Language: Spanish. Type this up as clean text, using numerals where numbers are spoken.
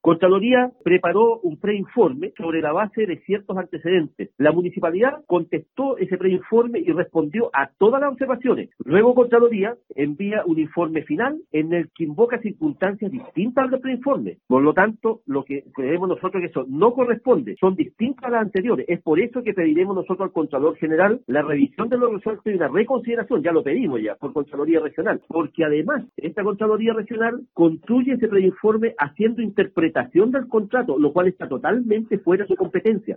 Contraloría preparó un preinforme sobre la base de ciertos antecedentes. La municipalidad contestó ese preinforme y respondió a todas las observaciones. Luego Contraloría envía un informe final en el que invoca circunstancias distintas al del preinforme. Por lo tanto, lo que creemos nosotros que eso no corresponde, son distintas a las anteriores. Es por eso que pediremos nosotros al Contralor General la revisión de lo resuelto y una reconsideración, ya lo pedimos ya, por Contraloría Regional, porque además esta Contraloría Regional construye ese preinforme haciendo interpretación del contrato, lo cual está totalmente fuera de su competencia.